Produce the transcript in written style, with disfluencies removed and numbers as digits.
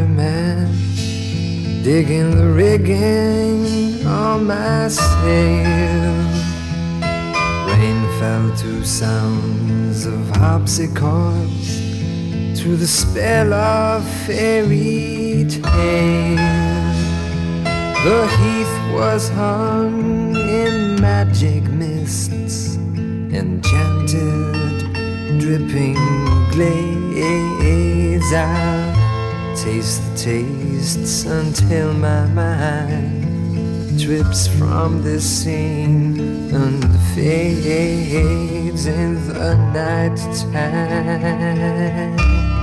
fisherman digging the rigging on my sail. Rain fell to sounds of harpsichords through the spell of fairy tale. The heath was hung in magic mists, enchanted, dripping glades. I'll taste the tastes until my mind trips from this scene and fades in the night time.